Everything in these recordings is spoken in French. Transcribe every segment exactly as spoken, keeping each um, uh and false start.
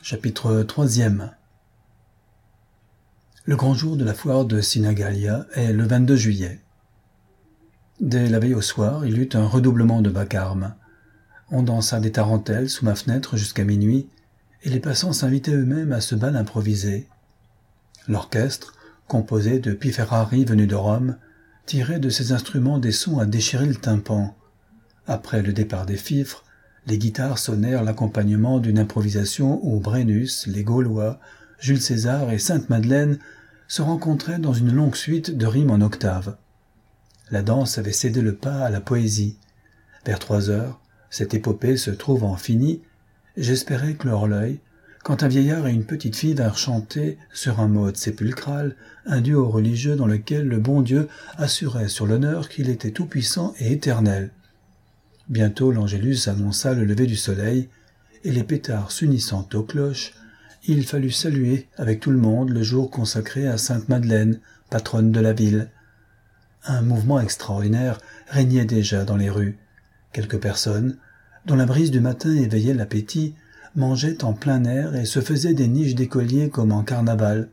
Chapitre troisième. Le grand jour de la foire de Sinagalia est le vingt-deux juillet. Dès la veille au soir, il y eut un redoublement de vacarme. On dansa des tarentelles sous ma fenêtre jusqu'à minuit, et les passants s'invitaient eux-mêmes à ce bal improvisé. L'orchestre, composé de Piferrari venus de Rome, tirait de ses instruments des sons à déchirer le tympan. Après le départ des fifres, les guitares sonnèrent l'accompagnement d'une improvisation où Brennus, les Gaulois, Jules César et Sainte-Madeleine se rencontraient dans une longue suite de rimes en octaves. La danse avait cédé le pas à la poésie. Vers trois heures, cette épopée se trouvant finie, j'espérais clore l'œil, quand un vieillard et une petite fille vinrent chanter, sur un mode sépulcral, un duo religieux dans lequel le bon Dieu assurait sur l'honneur qu'il était tout-puissant et éternel. Bientôt l'Angélus annonça le lever du soleil, et les pétards s'unissant aux cloches, il fallut saluer avec tout le monde le jour consacré à Sainte-Madeleine, patronne de la ville. Un mouvement extraordinaire régnait déjà dans les rues. Quelques personnes, dont la brise du matin éveillait l'appétit, mangeaient en plein air et se faisaient des niches d'écoliers comme en carnaval.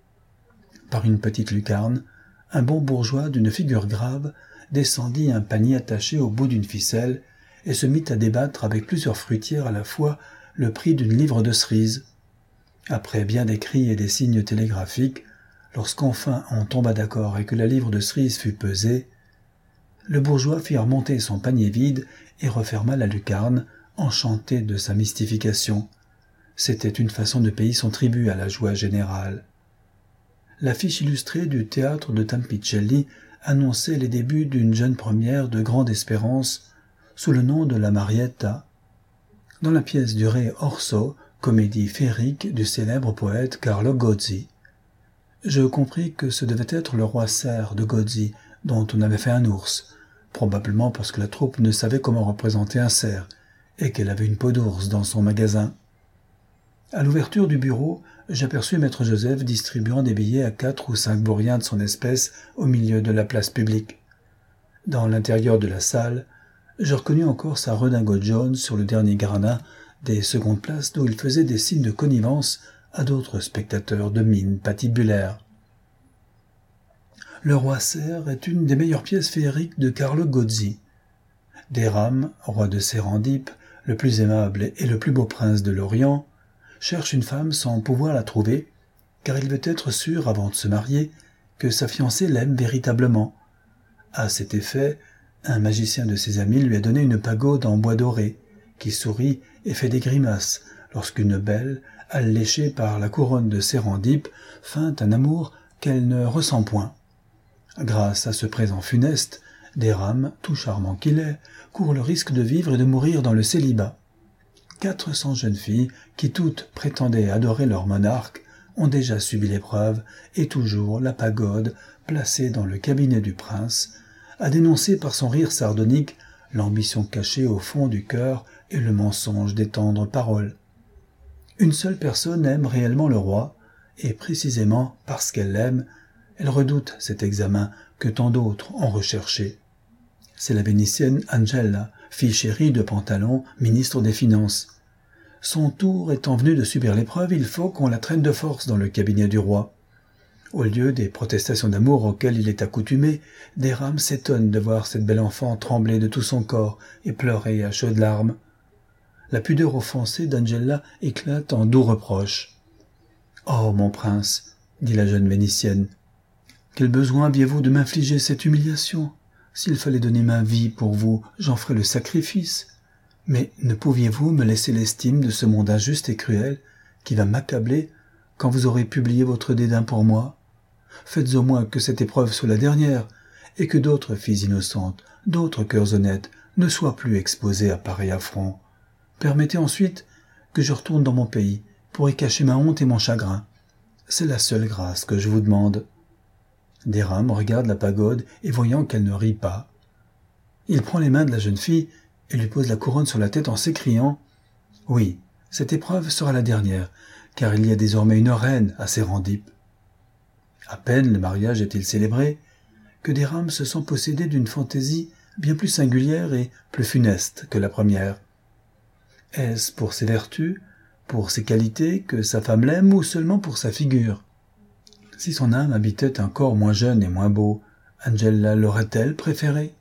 Par une petite lucarne, un bon bourgeois d'une figure grave descendit un panier attaché au bout d'une ficelle et se mit à débattre avec plusieurs fruitières à la fois le prix d'une livre de cerises. Après bien des cris et des signes télégraphiques, lorsqu'enfin on tomba d'accord et que la livre de cerises fut pesée, le bourgeois fit remonter son panier vide et referma la lucarne, enchanté de sa mystification. C'était une façon de payer son tribut à la joie générale. L'affiche illustrée du théâtre de Tampicelli annonçait les débuts d'une jeune première de grande espérance sous le nom de la Marietta. Dans la pièce du Re Orso, comédie féerique du célèbre poète Carlo Gozzi. Je compris que ce devait être le roi cerf de Gozzi, dont on avait fait un ours, probablement parce que la troupe ne savait comment représenter un cerf, et qu'elle avait une peau d'ours dans son magasin. À l'ouverture du bureau, j'aperçus maître Joseph distribuant des billets à quatre ou cinq vauriens de son espèce au milieu de la place publique. Dans l'intérieur de la salle, je reconnus encore sa redingote jaune sur le dernier gradin des secondes places d'où il faisait des signes de connivence à d'autres spectateurs de mine patibulaire. Le roi cerf est une des meilleures pièces féeriques de Carlo Gozzi. Déram, roi de Sérandipe, le plus aimable et le plus beau prince de l'Orient, cherche une femme sans pouvoir la trouver, car il veut être sûr, avant de se marier, que sa fiancée l'aime véritablement. À cet effet, un magicien de ses amis lui a donné une pagode en bois doré, qui sourit et fait des grimaces lorsqu'une belle, alléchée par la couronne de Sérandipe, feint un amour qu'elle ne ressent point. Grâce à ce présent funeste, Déram, tout charmant qu'il est, court le risque de vivre et de mourir dans le célibat. Quatre cents jeunes filles, qui toutes prétendaient adorer leur monarque, ont déjà subi l'épreuve, et toujours la pagode, placée dans le cabinet du prince, a dénoncé par son rire sardonique l'ambition cachée au fond du cœur et le mensonge des tendres paroles. Une seule personne aime réellement le roi, et précisément parce qu'elle l'aime, elle redoute cet examen que tant d'autres ont recherché. C'est la Vénitienne Angela, fille chérie de Pantalon, ministre des Finances. Son tour étant venu de subir l'épreuve, il faut qu'on la traîne de force dans le cabinet du roi. Au lieu des protestations d'amour auxquelles il est accoutumé, Déram s'étonne de voir cette belle enfant trembler de tout son corps et pleurer à chaudes larmes. La pudeur offensée d'Angela éclate en doux reproches. « Oh, mon prince, dit la jeune Vénitienne, quel besoin aviez-vous de m'infliger cette humiliation ? S'il fallait donner ma vie pour vous, j'en ferais le sacrifice. Mais ne pouviez-vous me laisser l'estime de ce monde injuste et cruel qui va m'accabler quand vous aurez publié votre dédain pour moi ? Faites au moins que cette épreuve soit la dernière, et que d'autres filles innocentes, d'autres cœurs honnêtes, ne soient plus exposés à pareil affront. Permettez ensuite que je retourne dans mon pays, pour y cacher ma honte et mon chagrin. C'est la seule grâce que je vous demande. » Déram regarde la pagode et voyant qu'elle ne rit pas, il prend les mains de la jeune fille et lui pose la couronne sur la tête en s'écriant « Oui, cette épreuve sera la dernière, car il y a désormais une reine à Sérandipe. » À peine le mariage est-il célébré que Déram se sent possédé d'une fantaisie bien plus singulière et plus funeste que la première. Est-ce pour ses vertus, pour ses qualités que sa femme l'aime ou seulement pour sa figure? Si son âme habitait un corps moins jeune et moins beau, Angela l'aurait-elle préféré?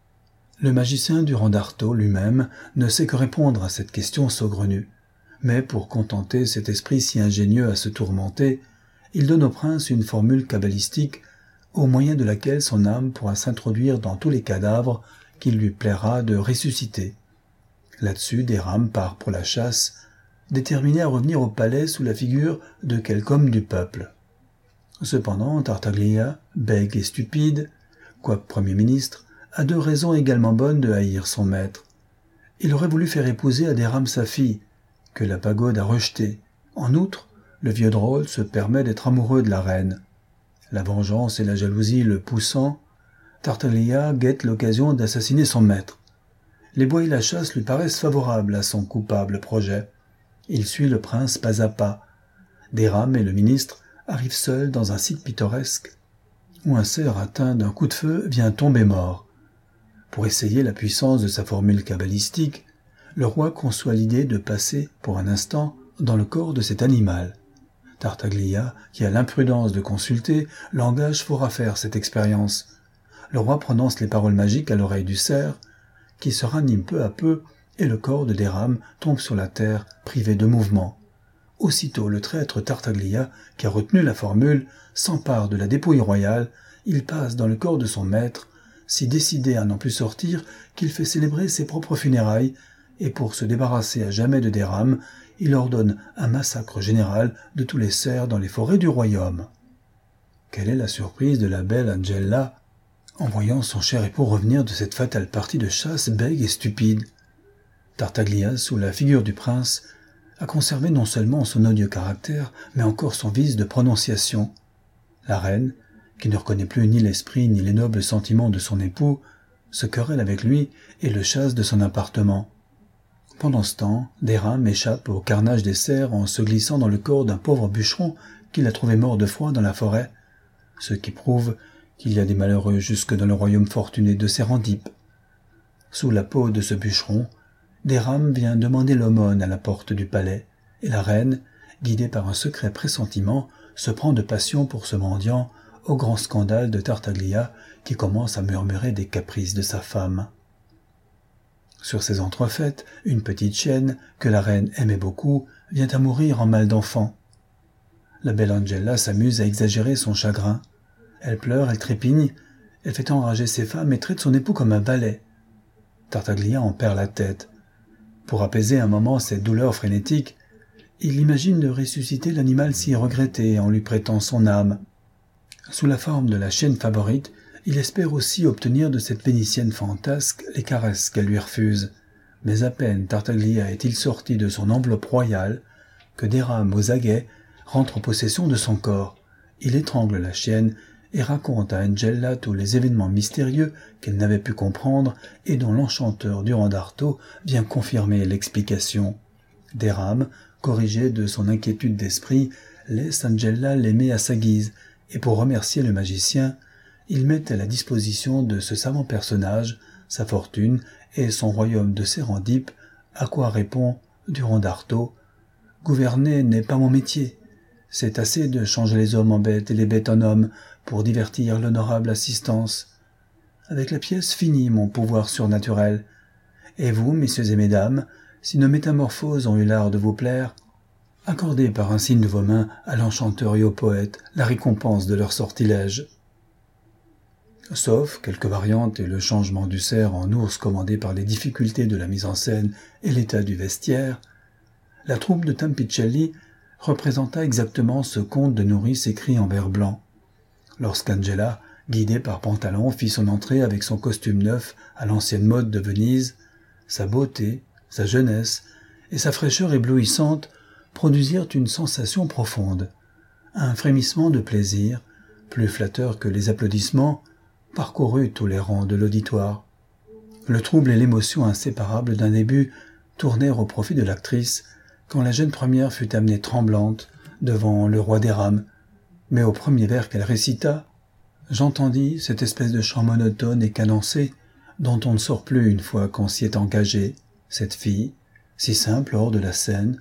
Le magicien Durand-Artaud lui-même ne sait que répondre à cette question saugrenue, mais pour contenter cet esprit si ingénieux à se tourmenter, il donne au prince une formule cabalistique au moyen de laquelle son âme pourra s'introduire dans tous les cadavres qu'il lui plaira de ressusciter. Là-dessus, Déram part pour la chasse, déterminé à revenir au palais sous la figure de quelque homme du peuple. Cependant, Tartaglia, bègue et stupide, quoique Premier ministre, a deux raisons également bonnes de haïr son maître. Il aurait voulu faire épouser à Déram sa fille, que la pagode a rejetée. En outre, le vieux drôle se permet d'être amoureux de la reine. La vengeance et la jalousie le poussant, Tartaglia guette l'occasion d'assassiner son maître. Les bois et la chasse lui paraissent favorables à son coupable projet. Il suit le prince pas à pas. Déram et le ministre arrivent seuls dans un site pittoresque où un cerf atteint d'un coup de feu vient tomber mort. Pour essayer la puissance de sa formule cabalistique, le roi conçoit l'idée de passer, pour un instant, dans le corps de cet animal. Tartaglia, qui a l'imprudence de consulter, l'engage fort à faire cette expérience. Le roi prononce les paroles magiques à l'oreille du cerf, qui se ranime peu à peu, et le corps de Déram tombe sur la terre, privé de mouvement. Aussitôt le traître Tartaglia, qui a retenu la formule, s'empare de la dépouille royale, il passe dans le corps de son maître, si décidé à n'en plus sortir qu'il fait célébrer ses propres funérailles, et pour se débarrasser à jamais de Déram, il ordonne un massacre général de tous les cerfs dans les forêts du royaume. Quelle est la surprise de la belle Angela en voyant son cher époux revenir de cette fatale partie de chasse bègue et stupide. Tartaglia, sous la figure du prince, a conservé non seulement son odieux caractère, mais encore son vice de prononciation. La reine, qui ne reconnaît plus ni l'esprit ni les nobles sentiments de son époux, se querelle avec lui et le chasse de son appartement. Pendant ce temps, Déram échappe au carnage des cerfs en se glissant dans le corps d'un pauvre bûcheron qu'il a trouvé mort de froid dans la forêt, ce qui prouve qu'il y a des malheureux jusque dans le royaume fortuné de Sérandipe. Sous la peau de ce bûcheron, Déram vient demander l'aumône à la porte du palais, et la reine, guidée par un secret pressentiment, se prend de passion pour ce mendiant, au grand scandale de Tartaglia, qui commence à murmurer des caprices de sa femme. Sur ces entrefaites, une petite chienne, que la reine aimait beaucoup, vient à mourir en mal d'enfant. La belle Angela s'amuse à exagérer son chagrin. Elle pleure, elle trépigne, elle fait enrager ses femmes et traite son époux comme un valet. Tartaglia en perd la tête. Pour apaiser un moment cette douleur frénétique, il imagine de ressusciter l'animal si regretté en lui prêtant son âme. Sous la forme de la chienne favorite, il espère aussi obtenir de cette vénitienne fantasque les caresses qu'elle lui refuse. Mais à peine Tartaglia est-il sorti de son enveloppe royale que Déram aux aguets rentre en possession de son corps. Il étrangle la chienne et raconte à Angela tous les événements mystérieux qu'elle n'avait pu comprendre et dont l'enchanteur Durand-Artaud vient confirmer l'explication. Déram, corrigé de son inquiétude d'esprit, laisse Angela l'aimer à sa guise, et pour remercier le magicien, il met à la disposition de ce savant personnage sa fortune et son royaume de Sérandipe, à quoi répond Durand-Artaud « Gouverner n'est pas mon métier. C'est assez de changer les hommes en bêtes et les bêtes en hommes pour divertir l'honorable assistance. Avec la pièce finit mon pouvoir surnaturel. Et vous, messieurs et mesdames, si nos métamorphoses ont eu l'art de vous plaire, accordez par un signe de vos mains à l'enchanteur et au poète la récompense de leur sortilège. » Sauf quelques variantes et le changement du cerf en ours commandé par les difficultés de la mise en scène et l'état du vestiaire, la troupe de Tampicelli représenta exactement ce conte de nourrice écrit en vers blanc. Lorsqu'Angela, guidée par Pantalon, fit son entrée avec son costume neuf à l'ancienne mode de Venise, sa beauté, sa jeunesse et sa fraîcheur éblouissante produisirent une sensation profonde. Un frémissement de plaisir, plus flatteur que les applaudissements, parcourut tous les rangs de l'auditoire. Le trouble et l'émotion inséparables d'un début tournèrent au profit de l'actrice quand la jeune première fut amenée tremblante devant le roi Déram. Mais au premier vers qu'elle récita, j'entendis cette espèce de chant monotone et cadencé dont on ne sort plus une fois qu'on s'y est engagé. Cette fille, si simple hors de la scène,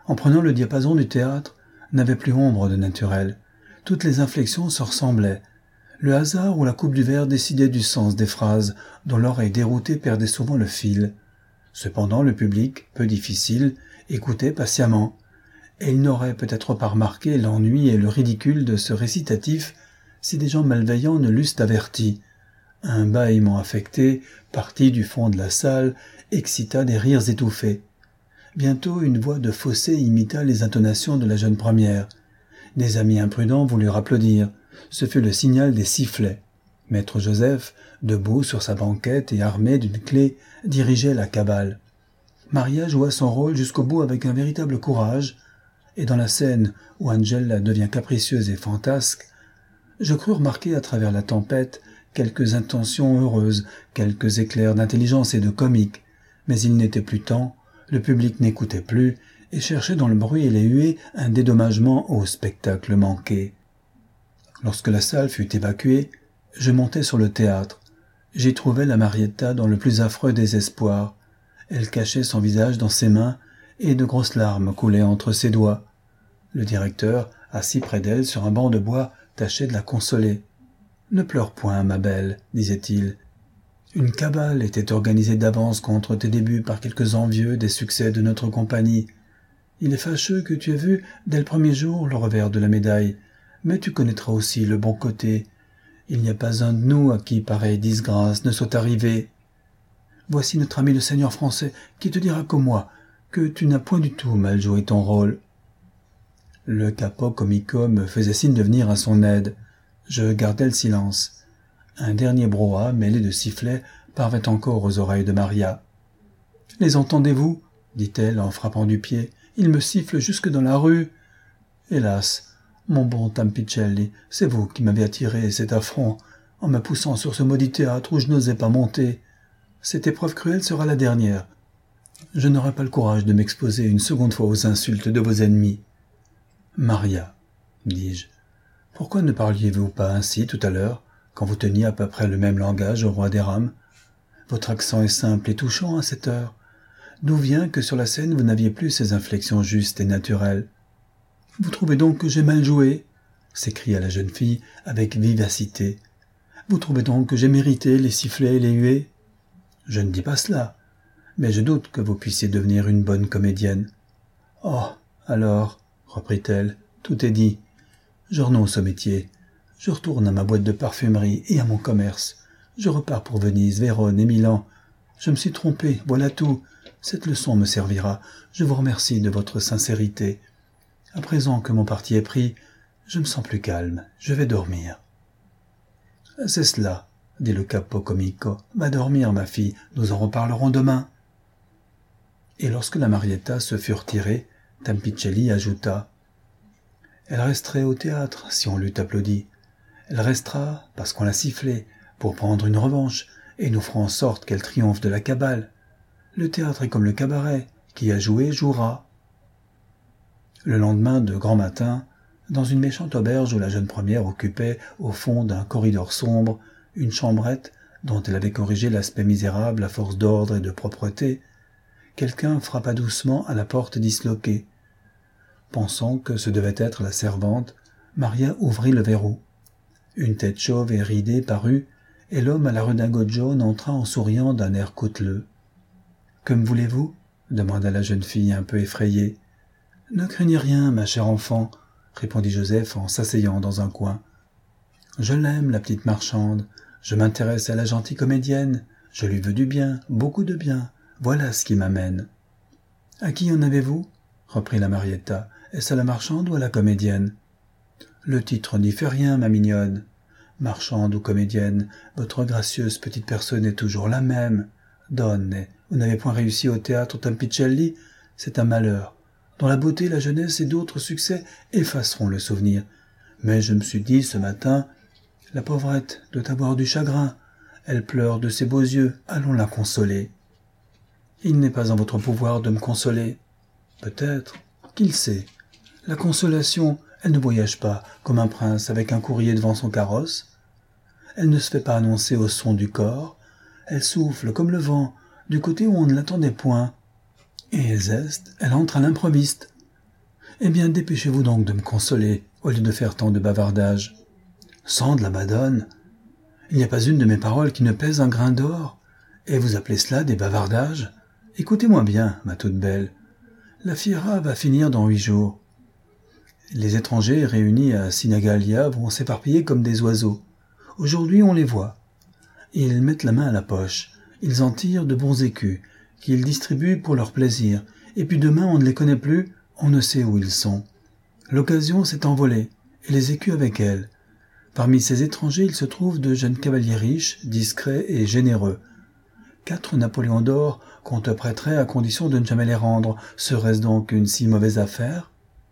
en prenant le diapason du théâtre, n'avait plus ombre de naturel. Toutes les inflexions se ressemblaient. Le hasard ou la coupe du verre décidait du sens des phrases, dont l'oreille déroutée perdait souvent le fil. Cependant, le public, peu difficile, écoutait patiemment, et il n'aurait peut-être pas remarqué l'ennui et le ridicule de ce récitatif si des gens malveillants ne l'eussent averti. Un bâillement affecté, parti du fond de la salle, excita des rires étouffés. Bientôt une voix de fausset imita les intonations de la jeune première. Des amis imprudents voulurent applaudir. Ce fut le signal des sifflets. Maître Joseph, debout sur sa banquette et armé d'une clé, dirigeait la cabale. Maria joua son rôle jusqu'au bout avec un véritable courage, et dans la scène où Angela devient capricieuse et fantasque, je crus remarquer à travers la tempête quelques intentions heureuses, quelques éclairs d'intelligence et de comique, mais il n'était plus temps, le public n'écoutait plus, et cherchait dans le bruit et les huées un dédommagement au spectacle manqué. Lorsque la salle fut évacuée, je montai sur le théâtre. J'y trouvai la Marietta dans le plus affreux désespoir. Elle cachait son visage dans ses mains, et de grosses larmes coulaient entre ses doigts. Le directeur, assis près d'elle sur un banc de bois, tâchait de la consoler. « Ne pleure point, ma belle, disait-il. Une cabale était organisée d'avance contre tes débuts par quelques envieux des succès de notre compagnie. Il est fâcheux que tu aies vu, dès le premier jour, le revers de la médaille, mais tu connaîtras aussi le bon côté. Il n'y a pas un de nous à qui pareille disgrâce ne soit arrivée. Voici notre ami le seigneur français qui te dira comme moi que tu n'as point du tout mal joué ton rôle. » Le capo comico me faisait signe de venir à son aide. Je gardai le silence. Un dernier brouhaha mêlé de sifflets parvint encore aux oreilles de Maria. « Les entendez-vous » dit-elle en frappant du pied. « Ils me sifflent jusque dans la rue. » Hélas, mon bon Tampicelli, c'est vous qui m'avez attiré cet affront en me poussant sur ce maudit théâtre où je n'osais pas monter. Cette épreuve cruelle sera la dernière. Je n'aurai pas le courage de m'exposer une seconde fois aux insultes de vos ennemis. « Maria, dis-je, pourquoi ne parliez-vous pas ainsi tout à l'heure, quand vous teniez à peu près le même langage au roi d'Éram? Votre accent est simple et touchant à cette heure. D'où vient que sur la scène vous n'aviez plus ces inflexions justes et naturelles? Vous trouvez donc que j'ai mal joué? S'écria la jeune fille avec vivacité. Vous trouvez donc que j'ai mérité les sifflets et les huées? Je ne dis pas cela, mais je doute que vous puissiez devenir une bonne comédienne. Oh, alors, reprit-elle, tout est dit. Je renonce au métier. Je retourne à ma boîte de parfumerie et à mon commerce. Je repars pour Venise, Vérone et Milan. Je me suis trompé, voilà tout. Cette leçon me servira. Je vous remercie de votre sincérité. À présent que mon parti est pris, je me sens plus calme. Je vais dormir. C'est cela, dit le capo comico. Va dormir, ma fille. Nous en reparlerons demain. Et lorsque la Marietta se fut retirée, Tampicelli ajouta. Elle resterait au théâtre si on l'eût applaudi. Elle restera parce qu'on l'a sifflée pour prendre une revanche et nous ferons en sorte qu'elle triomphe de la cabale. Le théâtre est comme le cabaret, qui a joué jouera. Le lendemain de grand matin, dans une méchante auberge où la jeune première occupait, au fond d'un corridor sombre, une chambrette dont elle avait corrigé l'aspect misérable à force d'ordre et de propreté, quelqu'un frappa doucement à la porte disloquée. Pensant que ce devait être la servante, Maria ouvrit le verrou. Une tête chauve et ridée parut, et l'homme à la redingote jaune entra en souriant d'un air couteleux. « Que me voulez-vous » demanda la jeune fille un peu effrayée. « Ne craignez rien, ma chère enfant, » répondit Joseph en s'asseyant dans un coin. « Je l'aime, la petite marchande. Je m'intéresse à la gentille comédienne. Je lui veux du bien, beaucoup de bien. Voilà ce qui m'amène. »« À qui en avez-vous » reprit la Marietta. « Est-ce à la marchande ou à la comédienne ?»« Le titre n'y fait rien, ma mignonne. Marchande ou comédienne, votre gracieuse petite personne est toujours la même. Donne, vous n'avez point réussi au théâtre Tampicelli, c'est un malheur, dont la beauté, la jeunesse et d'autres succès effaceront le souvenir. Mais je me suis dit ce matin, la pauvrette doit avoir du chagrin, elle pleure de ses beaux yeux, allons la consoler. Il n'est pas en votre pouvoir de me consoler. Peut-être, qui le sait. La consolation, elle ne voyage pas comme un prince avec un courrier devant son carrosse. Elle ne se fait pas annoncer au son du corps, elle souffle comme le vent, du côté où on ne l'attendait point. Et zeste, elle entre à l'improviste. Eh bien, dépêchez-vous donc de me consoler, au lieu de faire tant de bavardage. Sang de la Madone, il n'y a pas une de mes paroles qui ne pèse un grain d'or, et vous appelez cela des bavardages? Écoutez-moi bien, ma toute belle. La fiera va finir dans huit jours. Les étrangers réunis à Sinagalia vont s'éparpiller comme des oiseaux. Aujourd'hui, on les voit. Ils mettent la main à la poche. Ils en tirent de bons écus, qu'ils distribuent pour leur plaisir. Et puis demain, on ne les connaît plus, on ne sait où ils sont. L'occasion s'est envolée, et les écus avec elle. Parmi ces étrangers, il se trouve de jeunes cavaliers riches, discrets et généreux. Quatre Napoléons d'or qu'on te prêterait à condition de ne jamais les rendre. Serait-ce donc une si mauvaise affaire?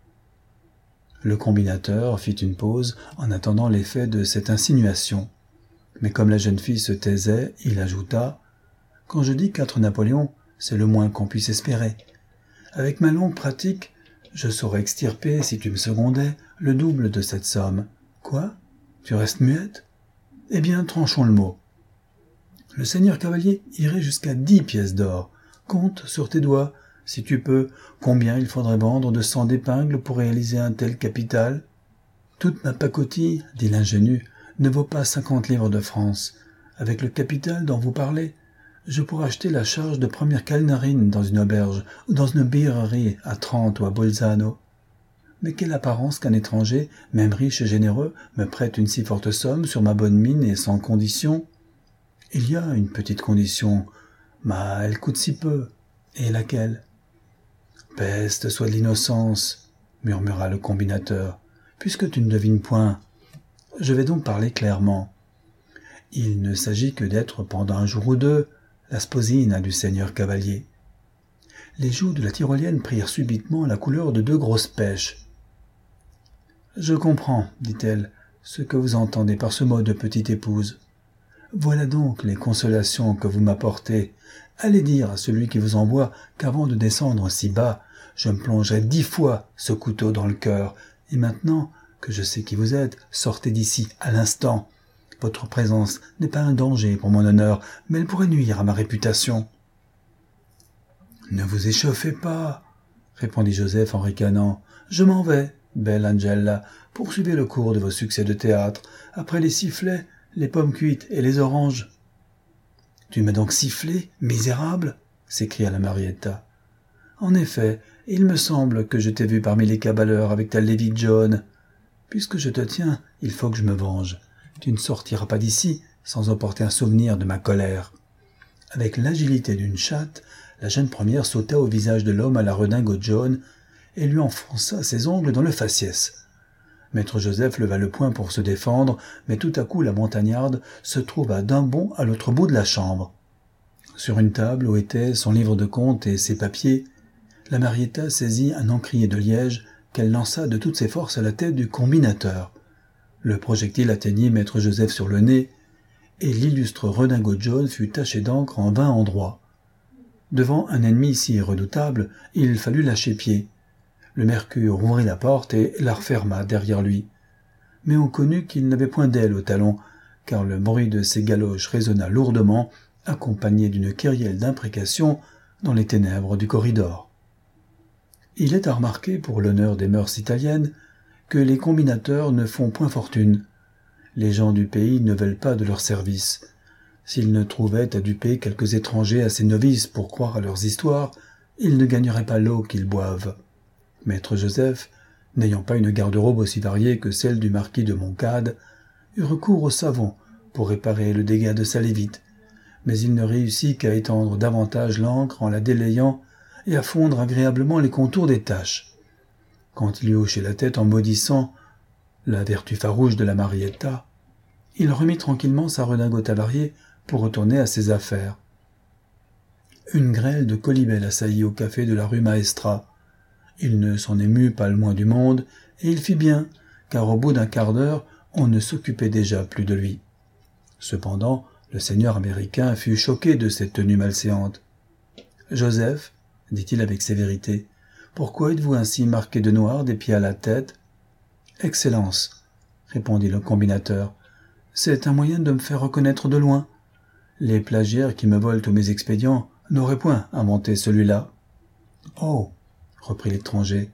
Le combinateur fit une pause en attendant l'effet de cette insinuation. Mais comme la jeune fille se taisait, il ajouta « Quand je dis quatre Napoléons, c'est le moins qu'on puisse espérer. Avec ma longue pratique, je saurais extirper, si tu me secondais, le double de cette somme. Quoi? Tu restes muette? Eh bien, tranchons le mot. Le seigneur cavalier irait jusqu'à dix pièces d'or. Compte sur tes doigts, si tu peux, combien il faudrait vendre de cent d'épingles pour réaliser un tel capital. Toute ma pacotille, dit l'ingénu, ne vaut pas cinquante livres de France. Avec le capital dont vous parlez, je pourrais acheter la charge de première calnarine dans une auberge ou dans une birrerie à Trente ou à Bolzano. Mais quelle apparence qu'un étranger, même riche et généreux, me prête une si forte somme sur ma bonne mine et sans condition. Il y a une petite condition, mais elle coûte si peu. Et laquelle? Peste soit de l'innocence, murmura le combinateur, puisque tu ne devines point. Je vais donc parler clairement. Il ne s'agit que d'être pendant un jour ou deux la sposine du seigneur cavalier. Les joues de la tyrolienne prirent subitement la couleur de deux grosses pêches. « Je comprends, dit-elle, ce que vous entendez par ce mot de petite épouse. Voilà donc les consolations que vous m'apportez. Allez dire à celui qui vous envoie qu'avant de descendre si bas, je me plongerai dix fois ce couteau dans le cœur. Et maintenant que je sais qui vous êtes, sortez d'ici à l'instant. Votre présence n'est pas un danger pour mon honneur, mais elle pourrait nuire à ma réputation. »« Ne vous échauffez pas, répondit Joseph en ricanant. Je m'en vais, belle Angela, poursuivez le cours de vos succès de théâtre. Après les sifflets, les pommes cuites et les oranges. »« Tu m'as donc sifflé, misérable ?» s'écria la Marietta. « En effet, il me semble que je t'ai vu parmi les cabaleurs avec ta Lady John. Puisque je te tiens, il faut que je me venge. Tu ne sortiras pas d'ici sans emporter un souvenir de ma colère. » Avec l'agilité d'une chatte, la jeune première sauta au visage de l'homme à la redingote jaune et lui enfonça ses ongles dans le faciès. Maître Joseph leva le poing pour se défendre, mais tout à coup la montagnarde se trouva d'un bond à l'autre bout de la chambre. Sur une table où étaient son livre de compte et ses papiers, la Marietta saisit un encrier de liège qu'elle lança de toutes ses forces à la tête du combinateur. Le projectile atteignit Maître Joseph sur le nez, et l'illustre redingote jaune fut taché d'encre en vingt endroits. Devant un ennemi si redoutable, il fallut lâcher pied. Le mercure ouvrit la porte et la referma derrière lui. Mais on connut qu'il n'avait point d'aile au talon, car le bruit de ses galoches résonna lourdement, accompagné d'une kyrielle d'imprécations dans les ténèbres du corridor. Il est à remarquer, pour l'honneur des mœurs italiennes, que les combinateurs ne font point fortune. Les gens du pays ne veulent pas de leurs services. S'ils ne trouvaient à duper quelques étrangers assez novices pour croire à leurs histoires, ils ne gagneraient pas l'eau qu'ils boivent. Maître Joseph, n'ayant pas une garde-robe aussi variée que celle du marquis de Montcade, eut recours au savon pour réparer le dégât de sa lévite, mais il ne réussit qu'à étendre davantage l'encre en la délayant et à fondre agréablement les contours des taches. Quand il eut hoché la tête en maudissant la vertu farouche de la Marietta, il remit tranquillement sa redingote avariée pour retourner à ses affaires. Une grêle de colibets assaillit au café de la rue Maestra. Il ne s'en émut pas le moins du monde, et il fit bien, car au bout d'un quart d'heure, on ne s'occupait déjà plus de lui. Cependant, le seigneur américain fut choqué de cette tenue malséante. « Joseph, dit-il avec sévérité, pourquoi êtes-vous ainsi marqué de noir des pieds à la tête ?»« Excellence, répondit le combinateur, c'est un moyen de me faire reconnaître de loin. Les plagiaires qui me volent tous mes expédients n'auraient point inventé celui-là. »« Oh, reprit l'étranger,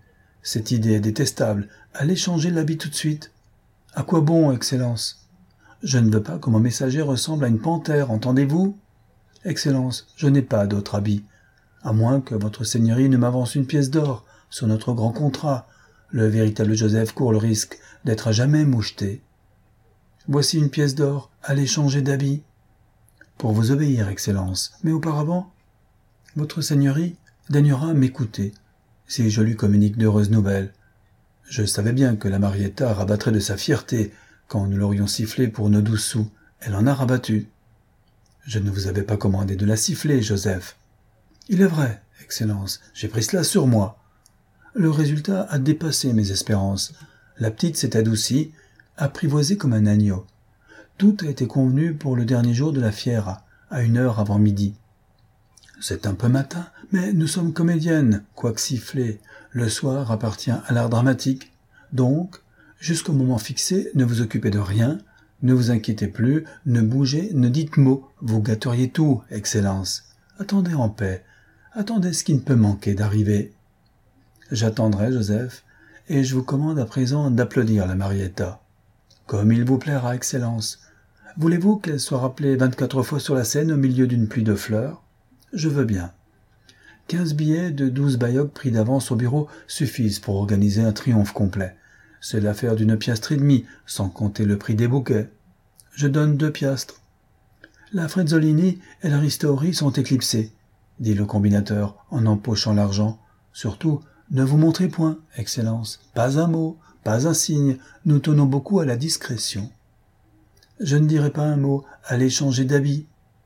Cette idée est détestable. Allez changer l'habit tout de suite. À quoi bon, Excellence? Je ne veux pas que mon messager ressemble à une panthère, entendez-vous? Excellence, je n'ai pas d'autre habit. À moins que votre seigneurie ne m'avance une pièce d'or sur notre grand contrat. Le véritable Joseph court le risque d'être à jamais moucheté. Voici une pièce d'or, allez changer d'habit. Pour vous obéir, Excellence, mais auparavant, votre seigneurie daignera m'écouter, si je lui communique d'heureuses nouvelles. Je savais bien que la Marietta rabattrait de sa fierté quand nous l'aurions sifflée pour nos douze sous. Elle en a rabattu. Je ne vous avais pas commandé de la siffler, Joseph. Il est vrai, Excellence, j'ai pris cela sur moi. Le résultat a dépassé mes espérances. La petite s'est adoucie, apprivoisée comme un agneau. Tout a été convenu pour le dernier jour de la fiera, à une heure avant midi. C'est un peu matin, mais nous sommes comédiennes, quoique sifflées. Le soir appartient à l'art dramatique. Donc, jusqu'au moment fixé, ne vous occupez de rien, ne vous inquiétez plus, ne bougez, ne dites mot, vous gâteriez tout, Excellence. Attendez en paix, attendez ce qui ne peut manquer d'arriver. J'attendrai, Joseph, et je vous commande à présent d'applaudir la Marietta. Comme il vous plaira, Excellence. Voulez-vous qu'elle soit rappelée vingt-quatre fois sur la scène au milieu d'une pluie de fleurs? Je veux bien. Quinze billets de douze baillocs pris d'avance au bureau suffisent pour organiser un triomphe complet. C'est l'affaire d'une piastre et demie, sans compter le prix des bouquets. Je donne deux piastres. La Frezzolini et la Ristori sont éclipsées, dit le combinateur en empochant l'argent. Surtout, ne vous montrez point, Excellence. Pas un mot, pas un signe. Nous tenons beaucoup à la discrétion. Je ne dirai pas un mot. Allez changer d'habit.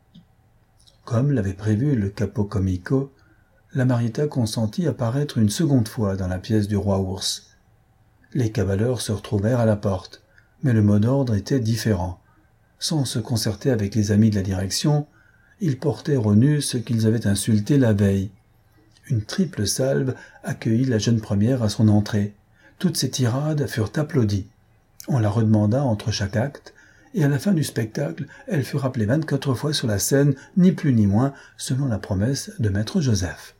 Comme l'avait prévu le capocomico, la Marietta consentit à paraître une seconde fois dans la pièce du roi ours. Les cabaleurs se retrouvèrent à la porte, mais le mot d'ordre était différent. Sans se concerter avec les amis de la direction, ils portèrent au nu ce qu'ils avaient insulté la veille. Une triple salve accueillit la jeune première à son entrée. Toutes ces tirades furent applaudies. On la redemanda entre chaque acte, et à la fin du spectacle, elle fut rappelée vingt-quatre fois sur la scène, ni plus ni moins, selon la promesse de maître Joseph.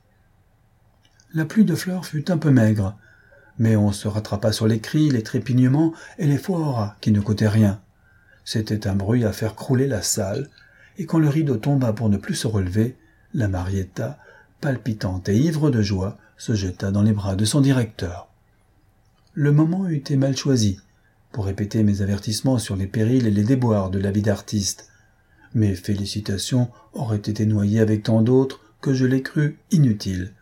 La pluie de fleurs fut un peu maigre, mais on se rattrapa sur les cris, les trépignements et les faux horas qui ne coûtaient rien. C'était un bruit à faire crouler la salle, et quand le rideau tomba pour ne plus se relever, la Marietta, palpitante et ivre de joie, se jeta dans les bras de son directeur. Le moment eût été mal choisi pour répéter mes avertissements sur les périls et les déboires de la vie d'artiste. Mes félicitations auraient été noyées avec tant d'autres que je les crus inutiles.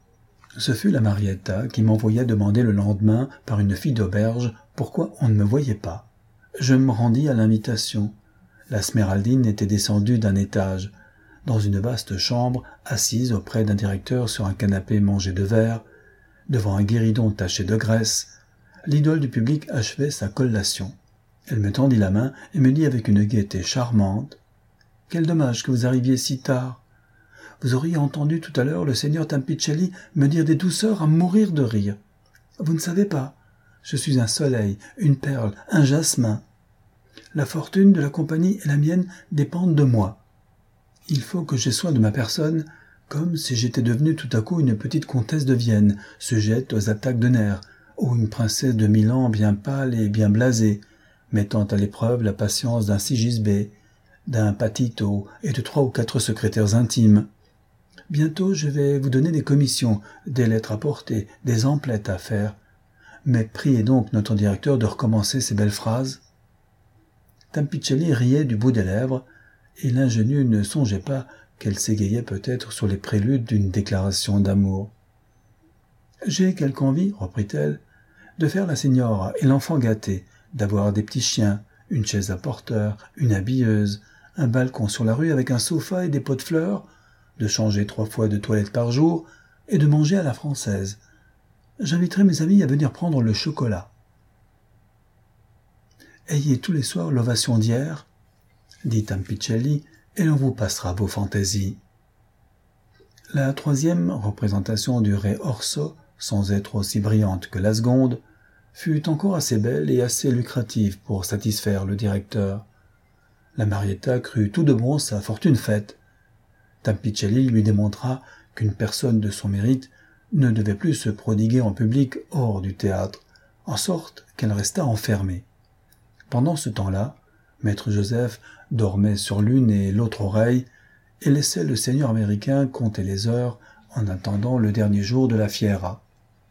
Ce fut la Marietta qui m'envoya demander le lendemain par une fille d'auberge pourquoi on ne me voyait pas. Je me rendis à l'invitation. La Sméraldine était descendue d'un étage. Dans une vaste chambre, assise auprès d'un directeur sur un canapé mangé de verre, devant un guéridon taché de graisse, l'idole du public achevait sa collation. Elle me tendit la main et me dit avec une gaieté charmante « Quel dommage que vous arriviez si tard. Vous auriez entendu tout à l'heure le seigneur Tampicelli me dire des douceurs à mourir de rire. Vous ne savez pas, je suis un soleil, une perle, un jasmin. La fortune de la compagnie et la mienne dépendent de moi. Il faut que j'aie soin de ma personne, comme si j'étais devenue tout à coup une petite comtesse de Vienne, sujette aux attaques de nerfs, ou une princesse de Milan bien pâle et bien blasée, mettant à l'épreuve la patience d'un Sigisbée, d'un Patito et de trois ou quatre secrétaires intimes. Bientôt je vais vous donner des commissions, des lettres à porter, des emplettes à faire. Mais priez donc notre directeur de recommencer ces belles phrases. » Tampicelli riait du bout des lèvres, et l'ingénue ne songeait pas qu'elle s'égayait peut-être sur les préludes d'une déclaration d'amour. « J'ai quelque envie, reprit-elle, de faire la signora et l'enfant gâté, d'avoir des petits chiens, une chaise à porteur, une habilleuse, un balcon sur la rue avec un sofa et des pots de fleurs, de changer trois fois de toilette par jour et de manger à la française. J'inviterai mes amis à venir prendre le chocolat. » « Ayez tous les soirs l'ovation d'hier, dit Tampicelli, et l'on vous passera vos fantaisies. » La troisième représentation du Re Orso, sans être aussi brillante que la seconde, fut encore assez belle et assez lucrative pour satisfaire le directeur. La Marietta crut tout de bon sa fortune faite. Tampicelli lui démontra qu'une personne de son mérite ne devait plus se prodiguer en public hors du théâtre, en sorte qu'elle resta enfermée. Pendant ce temps-là, maître Joseph dormait sur l'une et l'autre oreille et laissait le seigneur américain compter les heures en attendant le dernier jour de la fiera.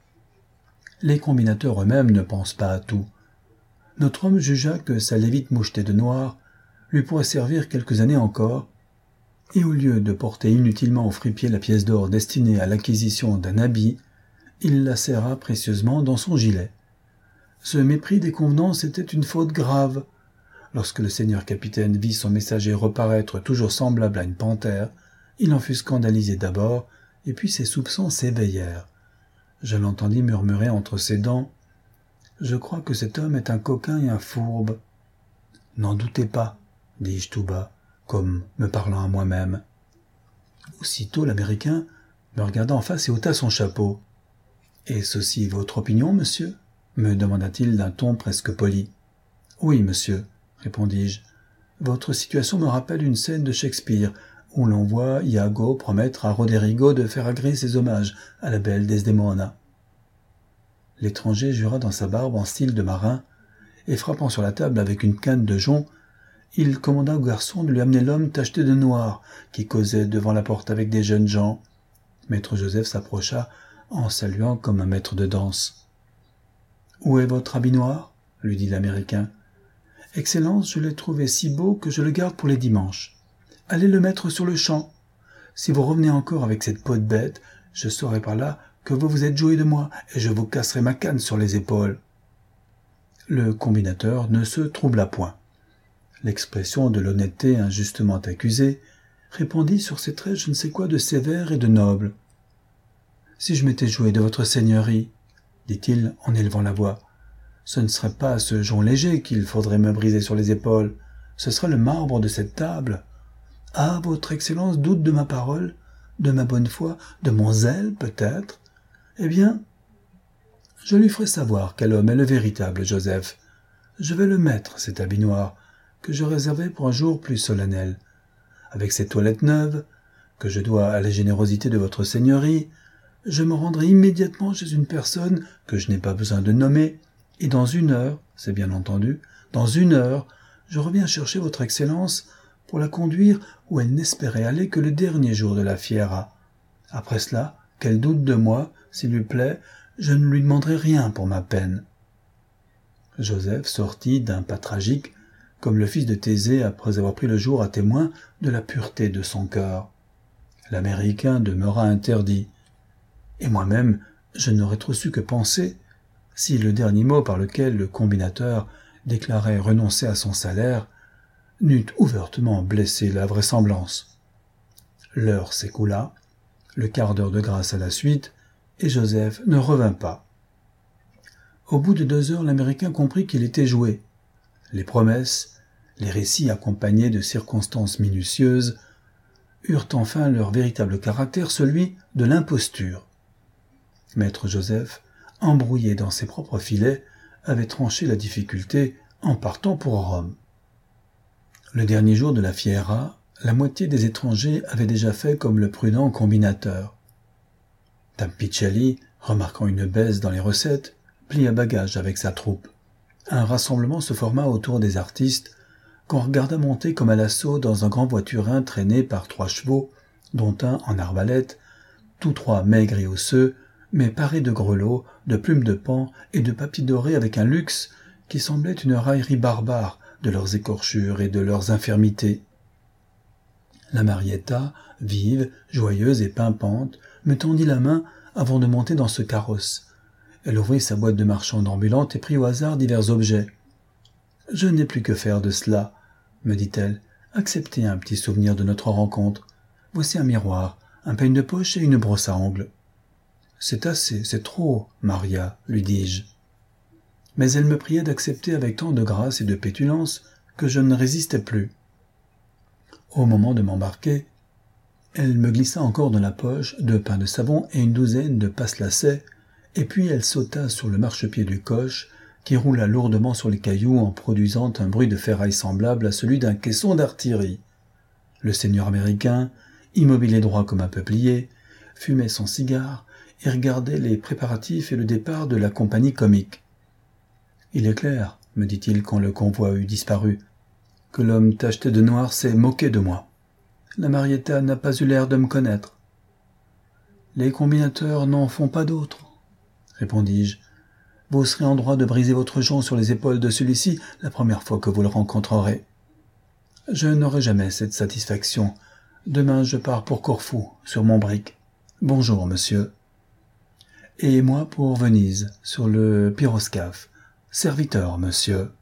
Les combinateurs eux-mêmes ne pensent pas à tout. Notre homme jugea que sa lévite mouchetée de noir lui pourrait servir quelques années encore, et au lieu de porter inutilement au fripier la pièce d'or destinée à l'acquisition d'un habit, il la serra précieusement dans son gilet. Ce mépris des convenances était une faute grave. Lorsque le seigneur capitaine vit son messager reparaître toujours semblable à une panthère, il en fut scandalisé d'abord, et puis ses soupçons s'éveillèrent. Je l'entendis murmurer entre ses dents « Je crois que cet homme est un coquin et un fourbe. »« N'en doutez pas, dis-je tout bas, comme me parlant à moi-même. Aussitôt l'Américain me regarda en face et ôta son chapeau. « Est-ce aussi votre opinion, monsieur ?» me demanda-t-il d'un ton presque poli. « Oui, monsieur, » répondis-je. « Votre situation me rappelle une scène de Shakespeare, où l'on voit Iago promettre à Roderigo de faire agréer ses hommages à la belle Desdemona. » L'étranger jura dans sa barbe en style de marin, et frappant sur la table avec une canne de jonc, il commanda au garçon de lui amener l'homme tacheté de noir, qui causait devant la porte avec des jeunes gens. Maître Joseph s'approcha en saluant comme un maître de danse. « Où est votre habit noir ?» lui dit l'Américain. « Excellence, je l'ai trouvé si beau que je le garde pour les dimanches. Allez le mettre sur le champ. Si vous revenez encore avec cette peau de bête, je saurai par là que vous vous êtes joué de moi, et je vous casserai ma canne sur les épaules. » Le combinateur ne se troubla point. L'expression de l'honnêteté injustement accusée répandit sur ses traits je ne sais quoi de sévère et de noble. « Si je m'étais joué de votre seigneurie, dit-il en élevant la voix, ce ne serait pas ce jonc léger qu'il faudrait me briser sur les épaules, ce serait le marbre de cette table. Ah, votre Excellence doute de ma parole, de ma bonne foi, de mon zèle, peut-être. Eh bien, je lui ferai savoir quel homme est le véritable Joseph. Je vais le mettre, cet habit noir, que je réservais pour un jour plus solennel. Avec ces toilettes neuves, que je dois à la générosité de votre seigneurie, je me rendrai immédiatement chez une personne que je n'ai pas besoin de nommer, et dans une heure, c'est bien entendu, dans une heure, je reviens chercher votre Excellence pour la conduire où elle n'espérait aller que le dernier jour de la fiera. Après cela, qu'elle doute de moi, s'il lui plaît, je ne lui demanderai rien pour ma peine. » Joseph sortit d'un pas tragique, comme le fils de Thésée après avoir pris le jour à témoin de la pureté de son cœur. L'Américain demeura interdit, et moi-même je n'aurais trop su que penser si le dernier mot par lequel le combinateur déclarait renoncer à son salaire n'eût ouvertement blessé la vraisemblance. L'heure s'écoula, le quart d'heure de grâce à la suite, et Joseph ne revint pas. Au bout de deux heures, l'Américain comprit qu'il était joué. Les promesses, les récits accompagnés de circonstances minutieuses, eurent enfin leur véritable caractère, celui de l'imposture. Maître Joseph, embrouillé dans ses propres filets, avait tranché la difficulté en partant pour Rome. Le dernier jour de la fiera, la moitié des étrangers avaient déjà fait comme le prudent combinateur. Tampicelli, remarquant une baisse dans les recettes, plia bagage avec sa troupe. Un rassemblement se forma autour des artistes, qu'on regarda monter comme à l'assaut dans un grand voiturin traîné par trois chevaux, dont un en arbalète, tous trois maigres et osseux, mais parés de grelots, de plumes de paon et de papier doré avec un luxe qui semblait une raillerie barbare de leurs écorchures et de leurs infirmités. La Marietta, vive, joyeuse et pimpante, me tendit la main avant de monter dans ce carrosse. Elle ouvrit sa boîte de marchande ambulante et prit au hasard divers objets. « Je n'ai plus que faire de cela, » me dit-elle. « Acceptez un petit souvenir de notre rencontre. Voici un miroir, un peigne de poche et une brosse à ongles. »« C'est assez, c'est trop, Maria, lui dis-je. » Mais elle me priait d'accepter avec tant de grâce et de pétulance que je ne résistais plus. Au moment de m'embarquer, elle me glissa encore dans la poche deux pains de savon et une douzaine de passe-lacets, et puis elle sauta sur le marchepied du coche, qui roula lourdement sur les cailloux en produisant un bruit de ferraille semblable à celui d'un caisson d'artillerie. Le seigneur américain, immobile et droit comme un peuplier, fumait son cigare et regardait les préparatifs et le départ de la compagnie comique. « Il est clair, me dit-il quand le convoi eut disparu, que l'homme tacheté de noir s'est moqué de moi. La Marietta n'a pas eu l'air de me connaître. »« Les combinateurs n'en font pas d'autres, répondis-je. Vous serez en droit de briser votre jonc sur les épaules de celui-ci la première fois que vous le rencontrerez. Je n'aurai jamais cette satisfaction. Demain, je pars pour Corfou, sur mon brick. Bonjour, monsieur. Et moi pour Venise, sur le pyroscaphe. Serviteur, monsieur.